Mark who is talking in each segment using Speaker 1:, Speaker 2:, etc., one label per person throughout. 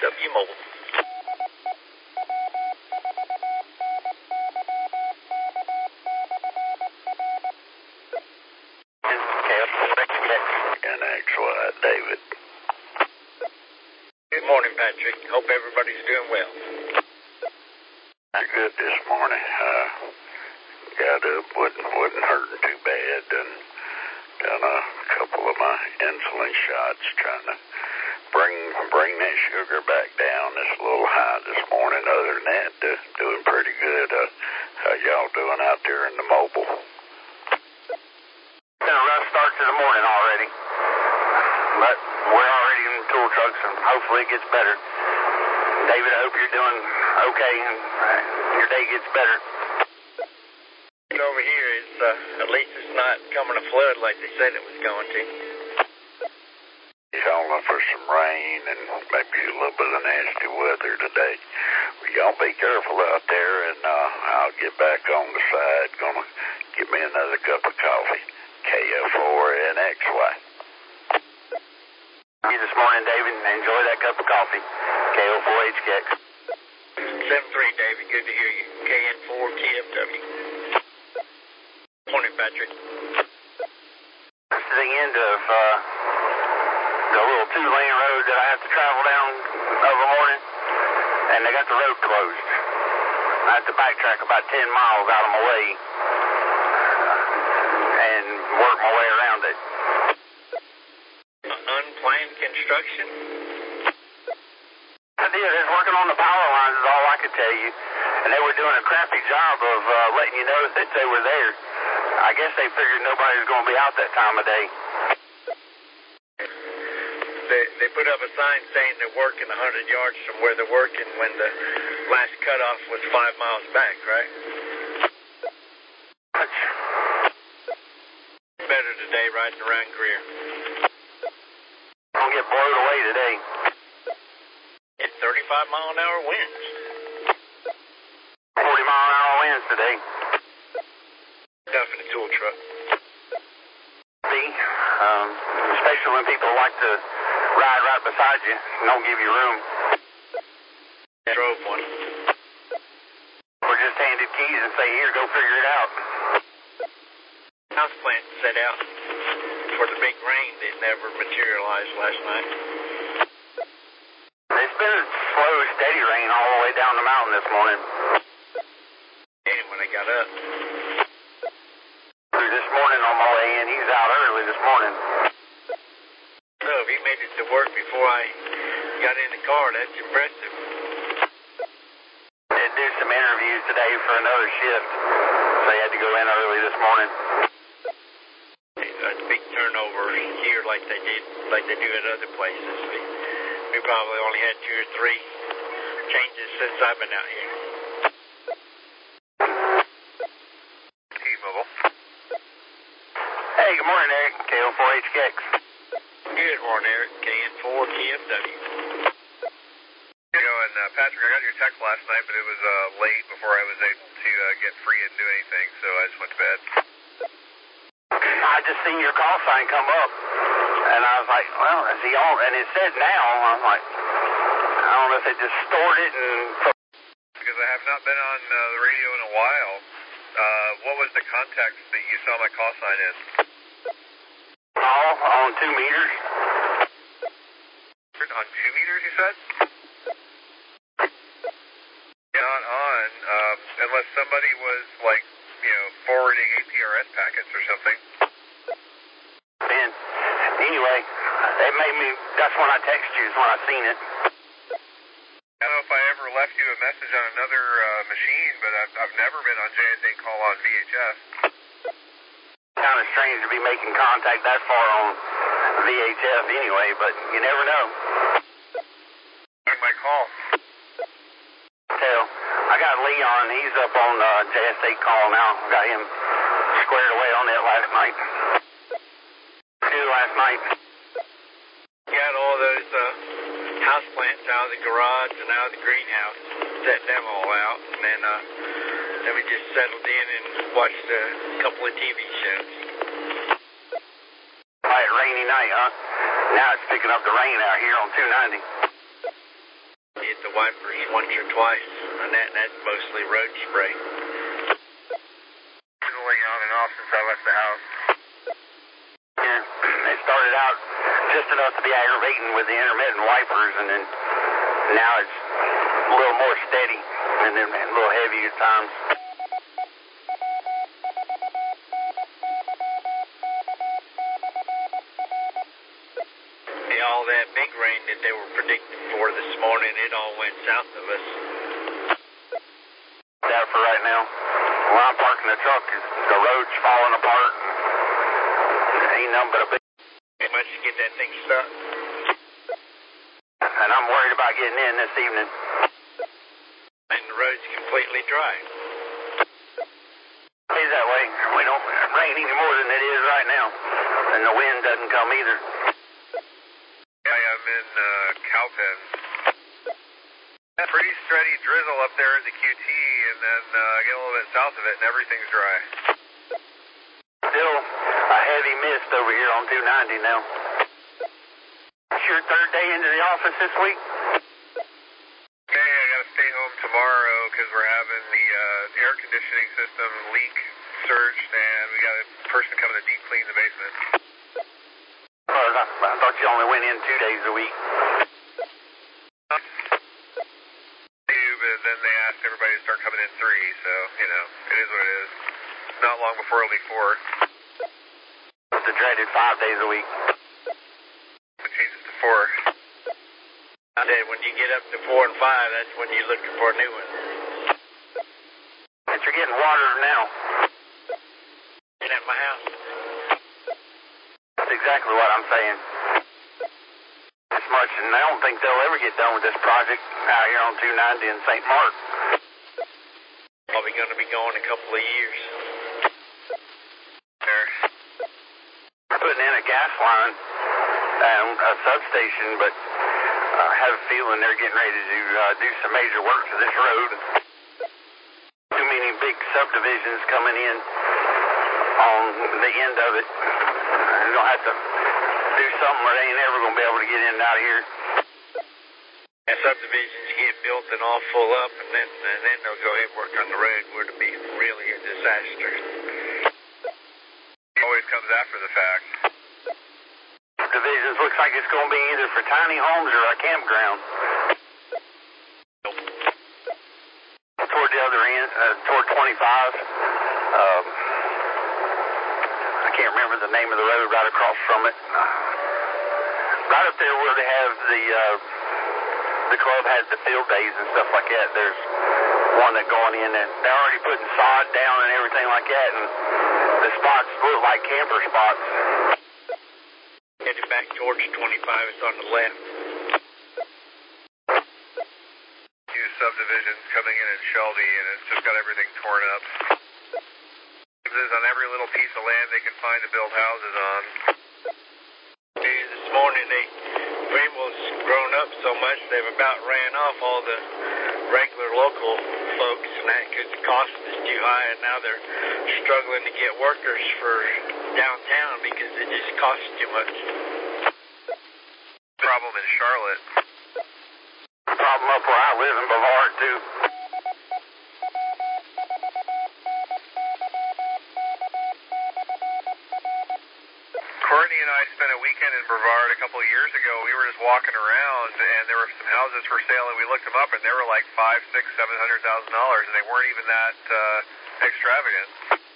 Speaker 1: KFW Mobile.
Speaker 2: NXY, David.
Speaker 1: Good morning, Patrick. Hope everybody's doing well.
Speaker 2: Good this morning. Got up, wasn't hurting too bad, and done a couple of my insulin shots, trying to bring that sugar back down. It's a little high this morning. Other than that, doing pretty good. How y'all doing out there in the mobile?
Speaker 3: Been a rough start to the morning already, but we're already in the tool trucks, and hopefully it gets better. David, I hope you're doing okay and your day gets better.
Speaker 1: Over here, at least it's not coming to flood like they said it was going to.
Speaker 2: Calling for some rain and maybe a little bit of nasty weather today. Well, y'all be careful out there, and I'll get back on the side. Gonna give me another cup of coffee. KF4NXY.
Speaker 3: You this morning, David, and enjoy that cup of coffee. KO4HKX.
Speaker 1: 7-3, David. Good to hear you. KN4 KFW. Morning, Patrick.
Speaker 3: It's the end of the little 2-lane road that I have to travel down every morning, and they got the road closed. I have to backtrack about 10 miles out of my way and work my way around it.
Speaker 1: Unplanned construction?
Speaker 3: I did. They're working on the power lines is all I could tell you, and they were doing a crappy job of letting you know that they were there. I guess they figured nobody was going to be out that time of day.
Speaker 1: They put up a sign saying they're working 100 yards from where they're working when the last cutoff was 5 miles back, right? Better today riding around Greer.
Speaker 3: Don't get blown away today.
Speaker 1: It's 35-mile-an-hour winds.
Speaker 3: 40-mile-an-hour winds today.
Speaker 1: Tough in a tool truck.
Speaker 3: See, especially when people like to ride right beside you and don't give you room.
Speaker 1: I drove one.
Speaker 3: Or just handed keys and say, here, go figure it out.
Speaker 1: House plant set out for the big rain that never materialized last night.
Speaker 3: It's been slow, steady rain all the way down the mountain this morning.
Speaker 1: And when I got up.
Speaker 3: This morning on my way in, he was out early this morning.
Speaker 1: So if he made it to work before I got in the car, that's impressive.
Speaker 3: They did some interviews today for another shift. They had to go in early this morning.
Speaker 1: A big turnover here like they do at other places. We probably only had 2 or 3 changes since I've been out here.
Speaker 3: T-Mobile. Hey, good morning, Eric. KO4HKX.
Speaker 1: Good morning, Eric. KN4 KFW.
Speaker 4: Patrick, I got your text last night, but it was late before I was able to get free and do anything, so I just went to bed.
Speaker 3: I just seen your call sign come up, and I was like, well, is he on? And it said now. I'm like, I don't know if they just stored it and...
Speaker 4: Because I have not been on the radio in a while. What was the context that you saw my call sign in?
Speaker 3: All on 2 meters.
Speaker 4: On 2 meters, you said? Not on, unless somebody was, like, forwarding APRS packets or something.
Speaker 3: And anyway, it made me, that's when I texted you, is when I seen it.
Speaker 4: I don't know if I ever left you a message on another machine, but I've never been on JSA call on VHF.
Speaker 3: Kind of strange to be making contact that far on VHF anyway, but you never know.
Speaker 4: My call.
Speaker 3: I got Leon, he's up on JSA call now. Got him squared away on it last night. Last night.
Speaker 1: Got all those house plants out of the garage and out of the greenhouse. Set them all out, and then we just settled in and watched a couple of TV shows.
Speaker 3: Right, rainy night, huh? Now it's picking up the rain out here on 290.
Speaker 1: wipers once or twice, and that's mostly road spray.
Speaker 4: Going on and off since I left the house.
Speaker 3: Yeah, it started out just enough to be aggravating with the intermittent wipers, and then now it's a little more steady and then a little heavy at times.
Speaker 1: Yeah, all that big rain that they were predicting for this morning, it all went south of us.
Speaker 3: That for right now. Where I'm parking the truck, the road's falling apart, and ain't nothing but a big.
Speaker 1: They must get that thing stuck.
Speaker 3: And I'm worried about getting in this evening.
Speaker 1: And the road's completely dry.
Speaker 3: Stays that way. We don't rain any more than it is right now. And the wind doesn't come either.
Speaker 4: Yeah, I'm in Cowpen. Pretty steady drizzle up there at the QT, and then get a little bit south of it, and everything's dry.
Speaker 3: Still a heavy mist over here on 290 now. It's your third day into the office this week?
Speaker 4: Okay, I gotta stay home tomorrow because we're having the air conditioning system leak surged, and we got a person coming to deep clean the basement.
Speaker 3: I thought you only went in 2 days a week.
Speaker 4: But then they asked everybody to start coming in 3, so, you know, it is what it is. Not long before it'll be 4.
Speaker 3: It's the dreaded 5 days a week.
Speaker 4: It changes to 4.
Speaker 1: I said when you get up to 4 and 5, that's when you're looking for a new one.
Speaker 3: But you're getting water now.
Speaker 1: And at my house.
Speaker 3: That's exactly what I'm saying. This much, and I don't think they'll ever get done with this project out here on 290 in St. Mark.
Speaker 1: Probably going to be going a couple of years.
Speaker 3: They're putting in a gas line and a substation, but I have a feeling they're getting ready to do some major work to this road. Too many big subdivisions coming in on the end of it. They're going to have to do something or they ain't ever going to be able to get in and out of here.
Speaker 1: And subdivisions get built and all full up, and then they'll go ahead and work on the road where it'll be really a disaster.
Speaker 4: Always comes after the fact.
Speaker 3: Divisions looks like it's going to be either for tiny homes or a campground. Toward the other end, toward 25. I can't remember the name of the road right across from it. Right up there where they have the club has the field days and stuff like that. There's one that going in and they're already putting sod down and everything like that, and the spots look like camper spots.
Speaker 1: Headed back towards 25, it's on the left.
Speaker 4: New subdivisions coming in Shelby, and it's just got everything torn up. On every little piece of land they can find to build houses on.
Speaker 1: This morning, Greenville's grown up so much they've about ran off all the regular local folks, and that because the cost is too high, and now they're struggling to get workers for downtown because it just costs too much.
Speaker 4: Problem in Charlotte.
Speaker 3: Problem up where I live in Brevard, too.
Speaker 4: Courtney and I spent a weekend in Brevard a couple of years ago. We were just walking around, and there were some houses for sale, and we looked them up, and they were like $500,000, $600,000, $700,000, and they weren't even that extravagant.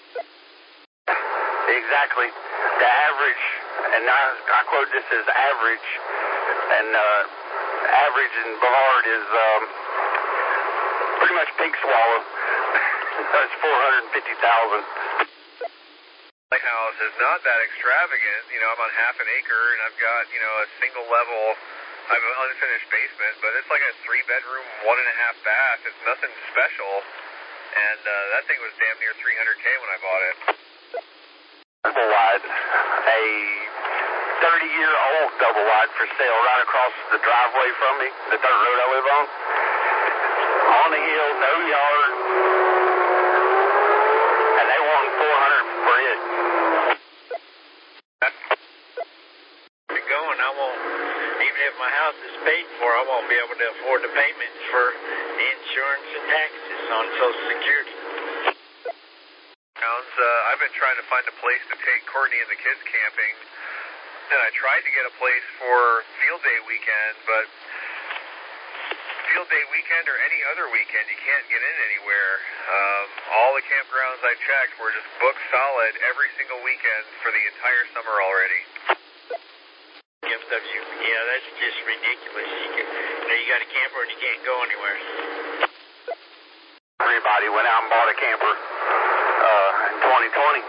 Speaker 3: Exactly. The average, and I quote this as average, and average in Brevard is pretty much pig swallow. That's $450,000.
Speaker 4: My house is not that extravagant. You know, I'm on half an acre, and I've got, you know, a single level. I have an unfinished basement, but it's like a 3-bedroom, 1.5 bath. It's nothing special, and that thing was damn near $300K when I bought it.
Speaker 3: Double wide, a 30-year-old double wide for sale right across the driveway from me, the dirt road I live on. On the hill, no yard. And they want $400 for it.
Speaker 1: Going, I won't, even if my my house is paid for, I won't be able to afford the payments for the insurance and taxes on Social Security.
Speaker 4: I've been trying to find a place to take Courtney and the kids camping, and I tried to get a place for field day weekend, but field day weekend or any other weekend, you can't get in anywhere. All the campgrounds I checked were just booked solid every single weekend for the entire summer already.
Speaker 1: FW, yeah, that's just ridiculous. You got a camper and you can't go anywhere.
Speaker 3: Everybody went out and bought a camper in 2020.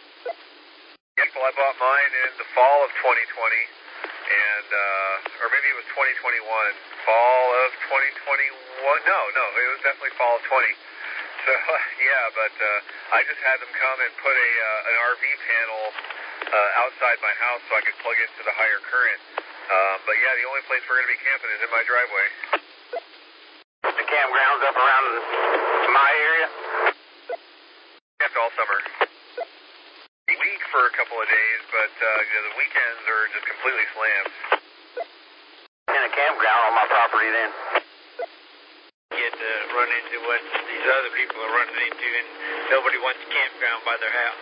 Speaker 4: I bought mine in the fall of 2020, and or maybe it was 2021. Fall of 2021? No, it was definitely fall of 20. So yeah, but I just had them come and put an RV panel outside my house so I could plug into the higher current. But yeah, the only place we're going to be camping is in my driveway.
Speaker 3: The campgrounds up around my area?
Speaker 4: Camped all summer. Week for a couple of days, but the weekends are just completely slammed.
Speaker 3: In a campground on my property then.
Speaker 1: Get to run into what these other people are running into, and nobody wants a campground by their house.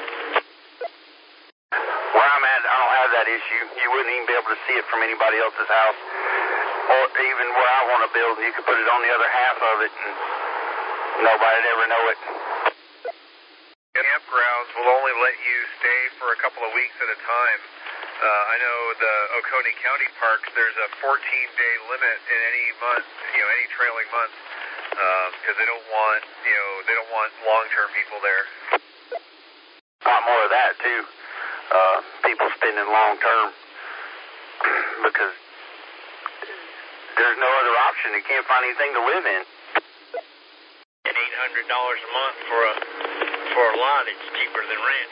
Speaker 3: Where I'm at, I don't have that issue. You wouldn't even be able to see it from anybody else's house. Or even where I want to build, you could put it on the other half of it, and nobody'd ever know it.
Speaker 4: Campgrounds will only let you stay for a couple of weeks at a time. I know the Oconee County Park, there's a 14-day limit in any month, any trailing month, because they don't want long-term people there.
Speaker 3: A lot more of that too. People spending long-term because there's no other option. You can't find anything to live in.
Speaker 1: And $800 a month for a lot, it's cheaper than rent.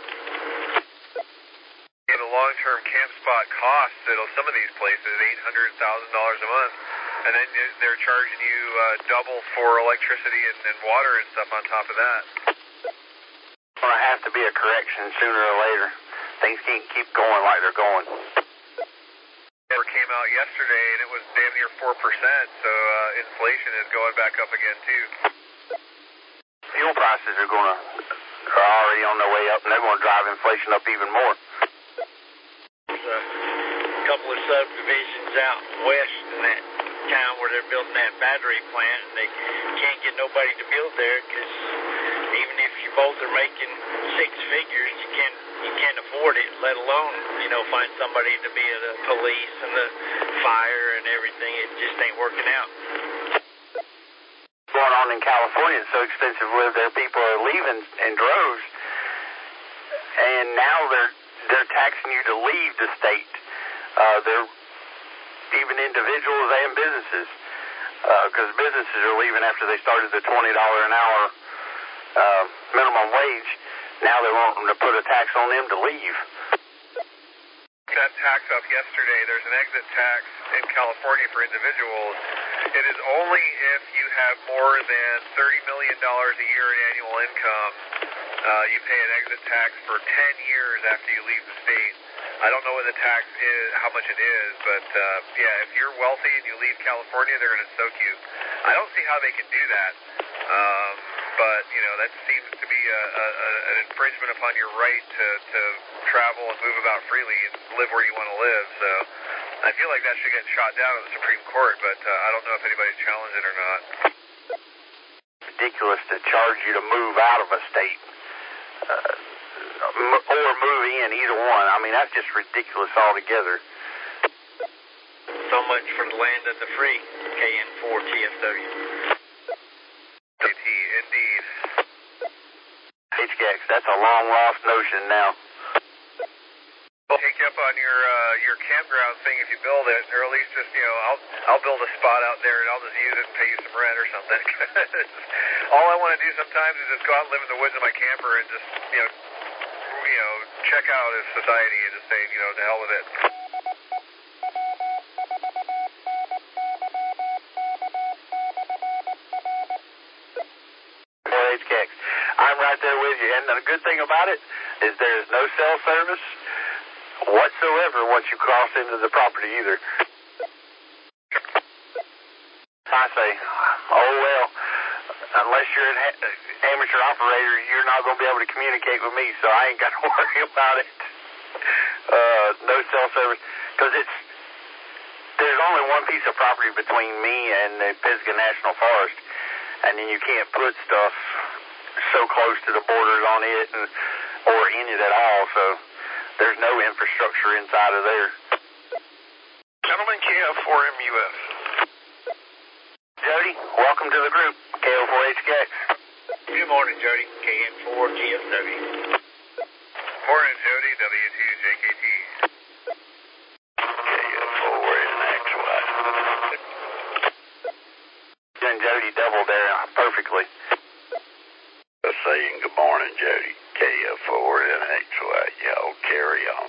Speaker 4: And the long-term camp spot costs at some of these places $800,000 a month, and then they're charging you double for electricity and water and stuff on top of that.
Speaker 3: It's going to have to be a correction sooner or later. Things can't keep going like they're going.
Speaker 4: It came out yesterday, and it was damn near 4%, so inflation is going back up again too.
Speaker 3: Fuel prices are already on their way up, and they're going to drive inflation up even more.
Speaker 1: There's a couple of subdivisions out west in that town where they're building that battery plant, and they can't get nobody to build there because even if you both are making six figures, you can't afford it, let alone, find somebody to be the police and the fire and everything. It just ain't working out.
Speaker 3: Going on in California, it's so expensive to live there. People are leaving in droves, and now they're taxing you to leave the state. They're even individuals and businesses, because businesses are leaving after they started the $20 an hour minimum wage. Now they want them to put a tax on them to leave.
Speaker 4: That tax up yesterday. There's an exit tax in California for individuals. It is only if you have more than $30 million a year in annual income, you pay an exit tax for 10 years after you leave the state. I don't know what the tax is, how much it is, but yeah, if you're wealthy and you leave California, they're going to soak you. I don't see how they can do that, but that seems to be an infringement upon your right to travel and move about freely and live where you want to live. So I feel like that should get shot down at the Supreme Court, but I don't know if anybody's challenged it or not.
Speaker 3: Ridiculous to charge you to move out of a state. Or move in, either one. I mean, that's just ridiculous altogether.
Speaker 1: So much for the land of the free, KN4TFW.
Speaker 4: Indeed.
Speaker 3: HGX, that's a long-lost notion now.
Speaker 4: I'll take you up on your campground thing if you build it, or at least just, I'll build a spot out there and I'll just use it and pay you some rent or something. All I want to do sometimes is just go out and live in the woods in my camper and just, check out as society and just say, to hell with it.
Speaker 3: HGX, I'm right there with you. And the good thing about it is there is no cell service whatsoever once you cross into the property either. I say, oh, well, unless you're an amateur operator, you're not going to be able to communicate with me, so I ain't got to worry about it. No cell service, because there's only one piece of property between me and the Pisgah National Forest, and then you can't put stuff so close to the borders on it or in it at all, so there's no infrastructure inside of there.
Speaker 4: Gentlemen, KF4MUF.
Speaker 3: Jody, welcome to the group, KO4HKX.
Speaker 1: Good morning, Jody. KN4TFW.
Speaker 4: Morning, Jody, W2JKT.
Speaker 2: KF4NXY.
Speaker 3: And Jody doubled there perfectly.
Speaker 2: Saying good morning, Jody. KF4NXY. Y'all carry on.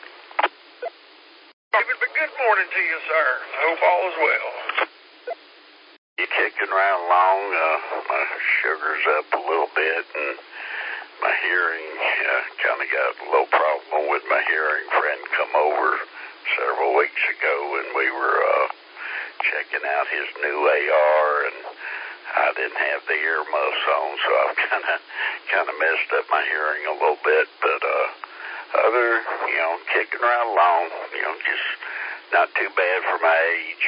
Speaker 4: David, but good morning to you, sir. I hope all is well.
Speaker 2: You kicking around along? My sugar's up a little bit, and my hearing kind of got a little problem with my hearing. Friend come over several weeks ago, and we were checking out his new AR, and I didn't have the earmuffs on, so I've kind of messed up my hearing a little bit. But other, kicking around along, just not too bad for my age.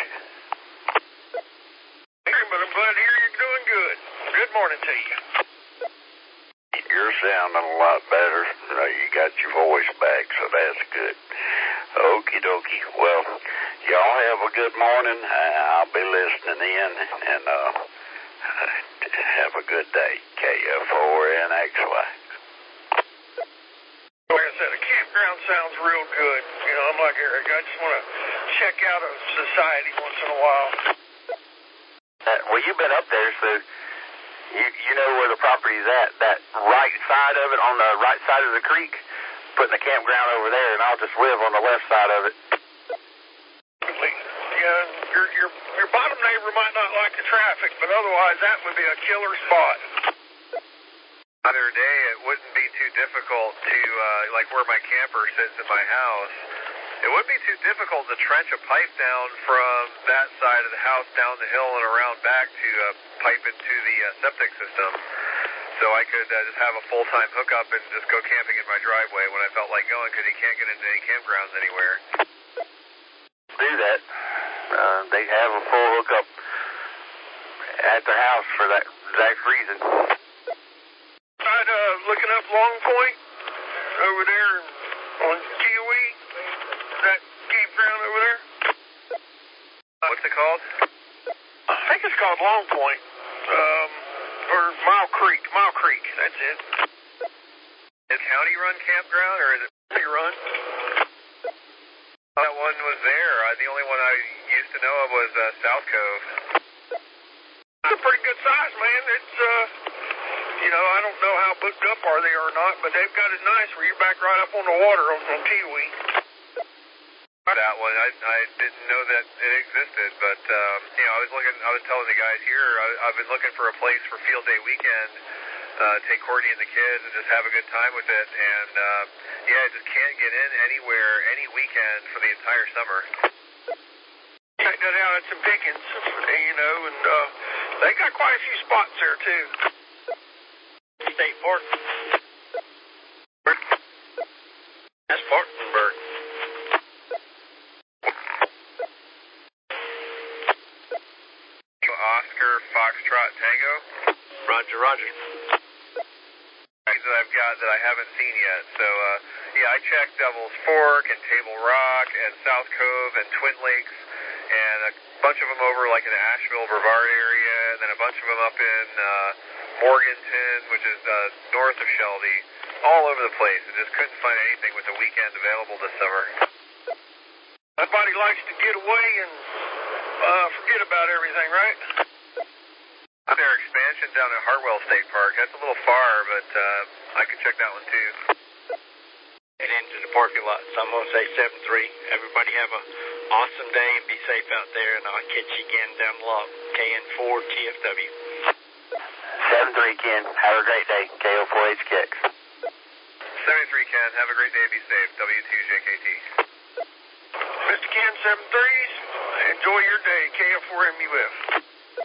Speaker 4: But I'm glad to hear you're doing good. Good morning to you.
Speaker 2: You're sounding a lot better. You got your voice back, so that's good. Okie dokie. Well, y'all have a good morning. I'll be listening in, and have a good day. KF4NXY.
Speaker 4: Like I said, a campground sounds real good. I'm like Eric. I just want to check out a society once in a while.
Speaker 3: Well, you've been up there, so you know where the property's at. That right side of it, on the right side of the creek, putting the campground over there, and I'll just live on the left side of it.
Speaker 4: Yeah, your bottom neighbor might not like the traffic, but otherwise that would be a killer spot. Other day, it wouldn't be too difficult to, like where my camper sits in my house, it wouldn't be too difficult to trench a pipe down from that side of the house down the hill and around back to pipe into the septic system. So I could just have a full-time hookup and just go camping in my driveway when I felt like going, because you can't get into any campgrounds anywhere.
Speaker 3: Do that. They have a full hookup at their house for that exact reason.
Speaker 4: I'd looking up Long Point over there on Kiwi, that campground over there. What's it called? I think it's called Long Point, or Mile Creek, that's it. Is county-run campground, or is it city-run? That one was there. The only one I used to know of was South Cove. It's a pretty good size, man. It's, I don't know how booked up are they or not, but they've got it nice where you're back right up on the water on Kiwi. That one, I didn't know that it existed, but, I was telling the guys here, I've been looking for a place for field day weekend, take Courtney and the kids and just have a good time with it, and, I just can't get in anywhere, any weekend for the entire summer. Check that out at some Pickens, and, they got quite a few spots there, too.
Speaker 1: State Park. That's Spartanburg.
Speaker 4: Oscar Foxtrot Tango.
Speaker 1: Roger.
Speaker 4: That I've got that I haven't seen yet. So, I checked Devil's Fork and Table Rock and South Cove and Twin Lakes and a bunch of them over like in the Asheville, Brevard area, and then a bunch of them up in Morganton, which is north of Shelby, all over the place. I just couldn't find anything with a weekend available this summer. Everybody likes to get away and forget about everything, right? Their expansion down at Hartwell State Park, that's a little far, but I could check that one too.
Speaker 1: And into the parking lot. So I'm going to say 7-3. Everybody have a awesome day and be safe out there, and I'll catch you again down the block. KN4TFW.
Speaker 3: 7-3, Ken. Have a great day. KO4HKX.
Speaker 4: 73, Ken. Have a great day. Be safe. W2JKT. Mr. Ken, 7-3s. Enjoy your day. KF4MUF.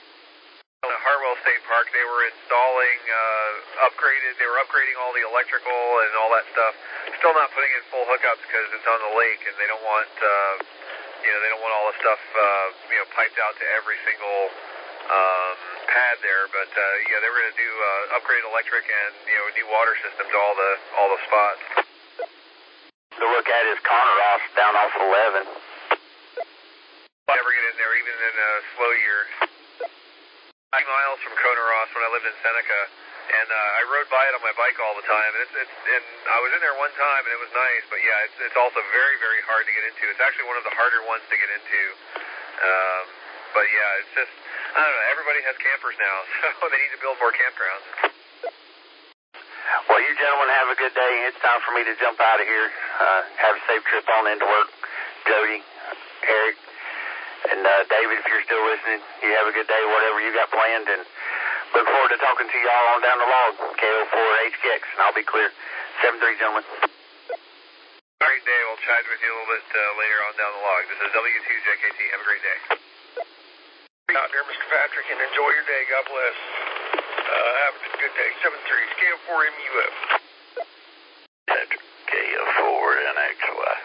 Speaker 4: Memorial State Park, they were installing, they were upgrading all the electrical and all that stuff. Still not putting in full hookups because it's on the lake and they don't want, they don't want all the stuff, piped out to every single, pad there. But, they were going to do, upgrade electric and, a new water system to all the spots.
Speaker 3: To look at is Connor Ross down off 11.
Speaker 4: Never get in there, even in a slow year. 9 miles from Kona Ross when I lived in Seneca, and I rode by it on my bike all the time. And I was in there one time, and it was nice. But yeah, it's also very, very hard to get into. It's actually one of the harder ones to get into. But yeah, it's just, I don't know. Everybody has campers now, so they need to build more campgrounds.
Speaker 3: Well, you gentlemen have a good day. It's time for me to jump out of here. Have a safe trip on into work. Jody, Eric, and David, if you're still listening, you have a good day, whatever you got planned, and look forward to talking to y'all on down the log, KO4HKX, and I'll be clear. 7-3, gentlemen.
Speaker 4: Great day. We'll chat with you a little bit later on down the log. This is W2JKT. Have a great day.
Speaker 1: Out there, Mr. Patrick, and enjoy your day. God bless. Have a good day. 7-3, KO4MUF.
Speaker 2: Patrick, KO4NXY.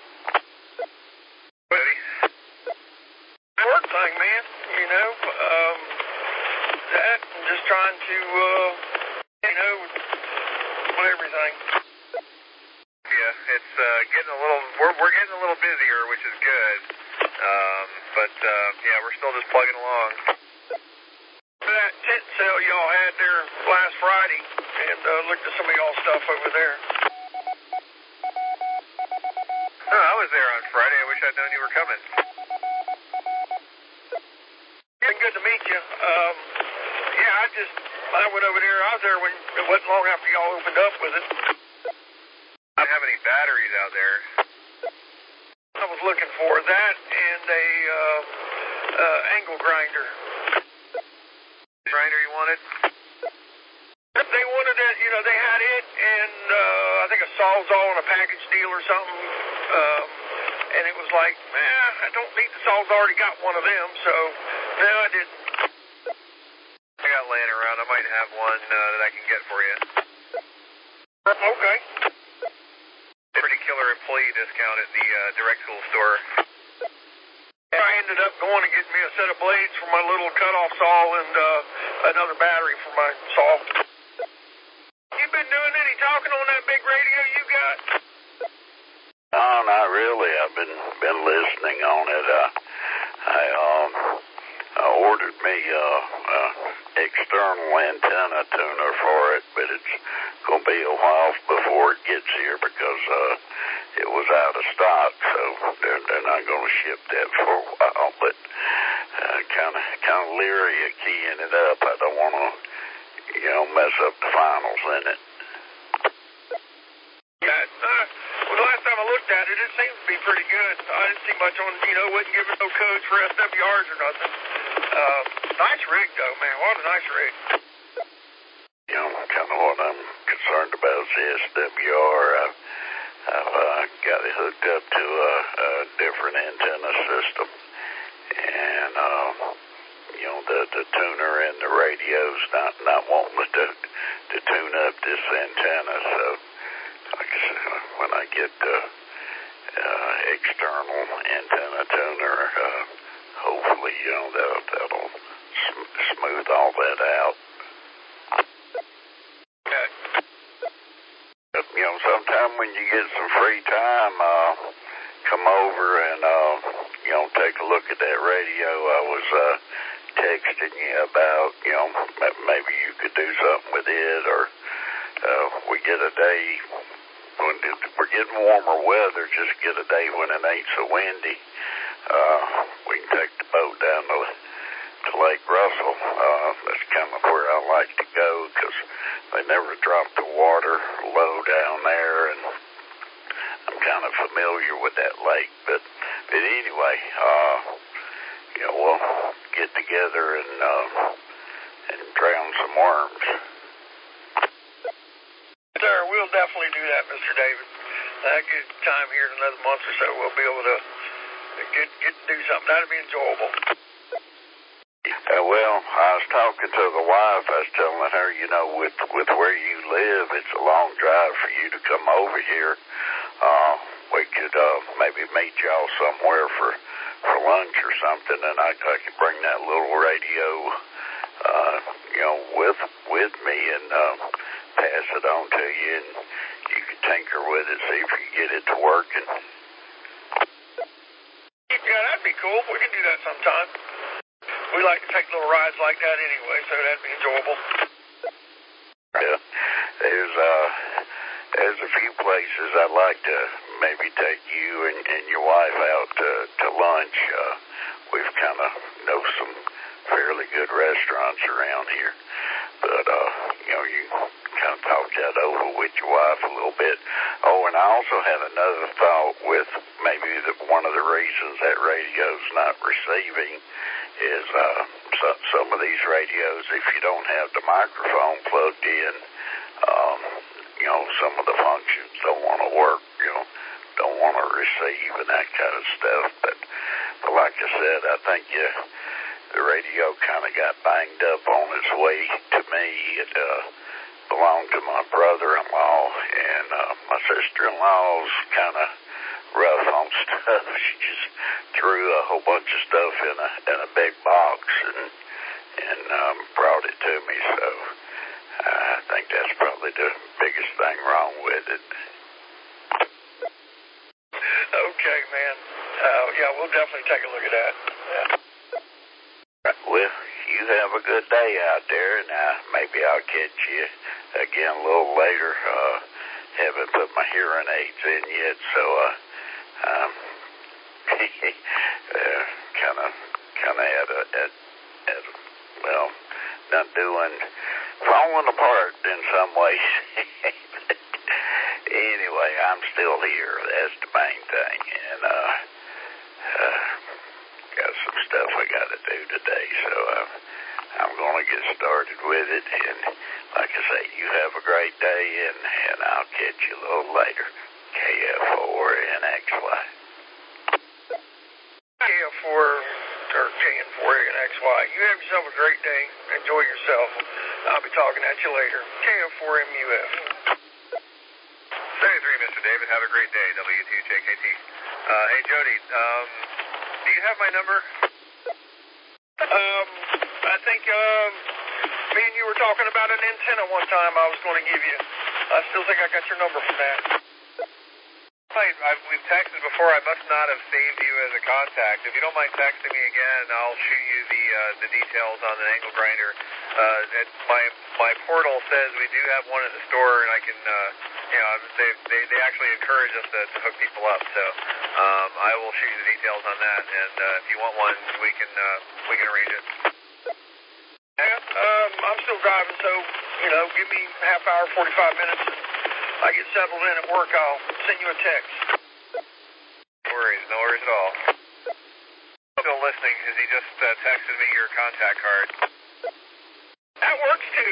Speaker 4: Buddy.
Speaker 1: Work thing, man. That and just trying to, with everything.
Speaker 4: Yeah, it's getting a little. We're getting a little busier, which is good. But we're still just plugging along.
Speaker 1: That tent sale y'all had there last Friday, and looked at some of y'all's stuff over there.
Speaker 4: Oh, I was there on Friday. I wish I'd known you were coming.
Speaker 1: Been good to meet you. I went over there. I was there when it wasn't long after y'all opened up with it.
Speaker 4: I don't have any batteries out there.
Speaker 1: I was looking for that and a angle grinder.
Speaker 4: Grinder you wanted?
Speaker 1: They wanted it, they had it and I think a Sawzall and a package deal or something. And it was like, I don't need the Sawzall, already got one of them, so no, I didn't.
Speaker 4: I got laying around. I might have one that I can get for you.
Speaker 1: Okay.
Speaker 4: Pretty killer employee discount at the direct tool store.
Speaker 1: I ended up going and getting me a set of blades for my little cutoff saw and another battery for my saw. You been doing any talking on that big radio you got?
Speaker 2: Oh, not really. I've been listening on it. I ordered me external antenna tuner for it, but it's going to be a while before it gets here because it was out of stock, so they're not going to ship that for a while. But kind of leery of keying it up. I don't want to, mess up the finals in it.
Speaker 1: Well, the last time I looked at it, it seemed to be pretty good. I didn't see much on, wasn't giving no codes for SWRs or nothing. Nice rig, though, man. What a nice rig.
Speaker 2: Kind of what I'm concerned about is the SWR. I've got it hooked up to a different antenna system. And, the tuner and the radio's not wanting to tune up this antenna. So, like I said, when I get the external antenna tuner, hopefully, that'll smooth all that out.
Speaker 1: Okay.
Speaker 2: Sometime when you get some free time, come over and, take a look at that radio. I was texting you about, maybe you could do something with it, or we get a day when we're getting warmer weather, just get a day when it ain't so windy. We can take the boat down to Lake Russell. That's kind of where I like to go because they never drop the water low down there, and I'm kind of familiar with that lake. But anyway, we'll get together and drown some worms.
Speaker 1: Sir, we'll definitely do that, Mr. David. Get time here in another month or so. We'll be able to get to do something. That'll be enjoyable.
Speaker 2: Well, I was talking to the wife. I was telling her, you know, with where you live, it's a long drive for you to come over here. We could maybe meet y'all somewhere for lunch or something, and I could bring that little radio, you know, with me and pass it on to you, and you could tinker with it, see if you get it to working.
Speaker 1: Yeah, that'd be cool. We can do that sometime. We like to take little rides like that anyway, so that'd be enjoyable.
Speaker 2: Yeah, there's a few places I'd like to maybe take you and your wife out to lunch. We've kind of know some fairly good restaurants around here, but you know, you kind of talk that over with your wife a little bit. Oh, and I also had another thought with maybe one of the reasons that radio's not receiving is some of these radios, if you don't have the microphone plugged in, you know, some of the functions don't want to work, you know, don't want to receive and that kind of stuff. But like I said, I think the radio kind of got banged up on its way to me. It belonged to my brother-in-law, and my sister-in-law's kind of rough on stuff. She just threw a whole bunch of stuff in a big box and brought it to me. So I think that's probably the biggest thing wrong with it.
Speaker 1: Okay, man. Yeah, we'll definitely take a look at that. Yeah.
Speaker 2: Well, you have a good day out there, and maybe I'll catch you again a little later. Haven't put my hearing aids in yet, so kind of at well, not doing, falling apart in some ways. Anyway, I'm still here. That's the main thing, and got some stuff I got to do today, so I'm going to get started with it. And like I say, you have a great day, and I'll catch you a little later. KF4NXY.
Speaker 1: KF4 or KN4NXY. You have yourself a great day. Enjoy yourself. I'll be talking at you later. KF4MUF.
Speaker 4: 33, Mr. David. Have a great day. W2JKT. Hey, Jody, do you have my number?
Speaker 1: I think me and you were talking about an antenna one time I was going to give you. I still think I got your number from that.
Speaker 4: We've texted before. I must not have saved you as a contact. If you don't mind texting me again, I'll shoot you the details on the angle grinder. My portal says we do have one in the store, and I can, you know, they actually encourage us to hook people up. So I will shoot you the details on that, and if you want one, we can arrange it.
Speaker 1: Yeah, I'm still driving, so you know, give me half hour, 45 minutes. I get settled in at work, I'll send you a text.
Speaker 4: No worries at all. Still listening because he just texted me your contact card.
Speaker 1: That works too.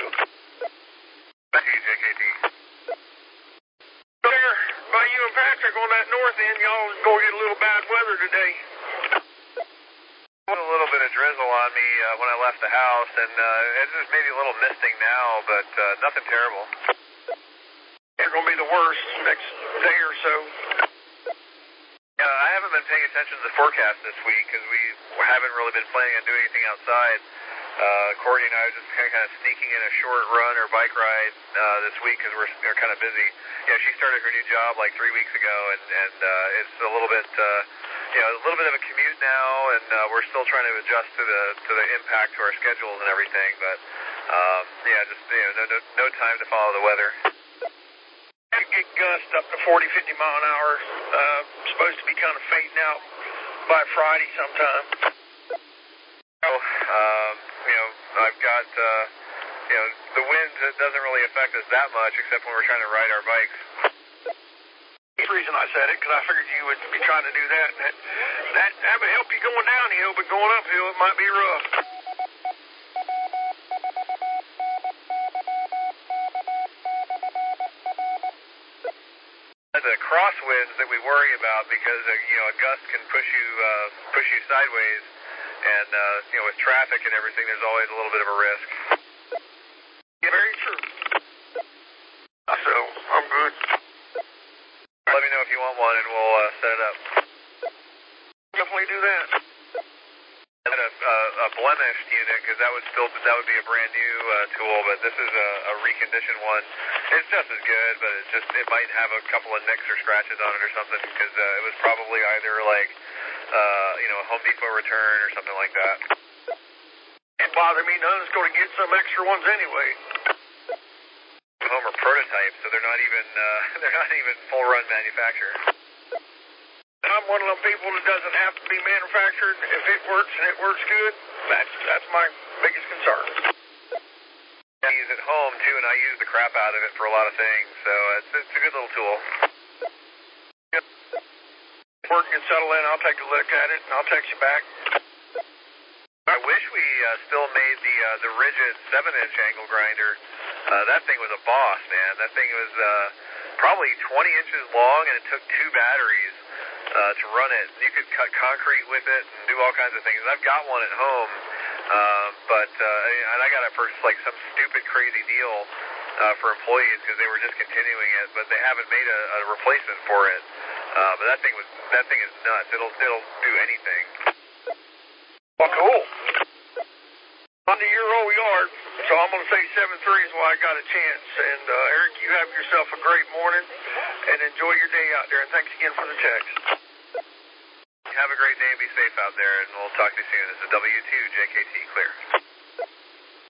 Speaker 4: JKT.
Speaker 1: There, by you and Patrick on that north end, y'all going to get a little bad weather today.
Speaker 4: A little bit of drizzle on me when I left the house, and it's just maybe a little misting now, but nothing terrible.
Speaker 1: It's going to be the worst next day or so.
Speaker 4: Yeah, I haven't been paying attention to the forecast this week because we haven't really been planning on doing anything outside. Courtney and I are just kind of sneaking in a short run or bike ride this week because we're kind of busy. Yeah, she started her new job like 3 weeks ago, and it's a little bit, you know, a little bit of a commute now, and we're still trying to adjust to the impact to our schedules and everything. But yeah, just no time to follow the weather.
Speaker 1: It get gust up to 40, 50 mile an hour. Supposed to be kind of fading out by Friday sometime.
Speaker 4: Oh, you know, I've got, you know, the wind doesn't really affect us that much except when we're trying to ride our bikes.
Speaker 1: That's the reason I said it, because I figured you would be trying to do that. That would help you going downhill, but going uphill, it might be rough.
Speaker 4: The crosswinds that we worry about because you know, a gust can push you sideways And, with traffic and everything, there's always a little bit of a risk.
Speaker 1: Yeah, very true. So, I'm good.
Speaker 4: Let me know if you want one, and we'll set it up.
Speaker 1: Definitely do that.
Speaker 4: I had a blemished unit, because that would be a brand new tool, but this is a reconditioned one. It's just as good, but it might have a couple of nicks or scratches on it or something, because it was probably either like, a Home Depot return or something like that.
Speaker 1: It bothered me none. It's going to get some extra ones anyway.
Speaker 4: Home are prototypes, so they're not even full run manufactured.
Speaker 1: I'm one of them people that doesn't have to be manufactured. If it works and it works good, that's my biggest concern.
Speaker 4: I use it home too, and I use the crap out of it for a lot of things, so it's a good little tool.
Speaker 1: Yep. Work and settle in, I'll take a look at it and I'll text you back.
Speaker 4: I wish we still made the rigid 7-inch angle grinder. That thing was a boss, man. That thing was probably 20 inches long, and it took 2 batteries to run it. You could cut concrete with it and do all kinds of things. I've got one at home, and I got it for like some stupid crazy deal for employees because they were discontinuing it, but they haven't made a replacement for it. But that thing is nuts. It'll do anything.
Speaker 1: Well, cool. Under your old yard, so I'm going to say 7-3 is why I got a chance. And Eric, you have yourself a great morning and enjoy your day out there. And thanks again for the text.
Speaker 4: Have a great day and be safe out there, and we'll talk to you soon. This is W2 JKT Clear.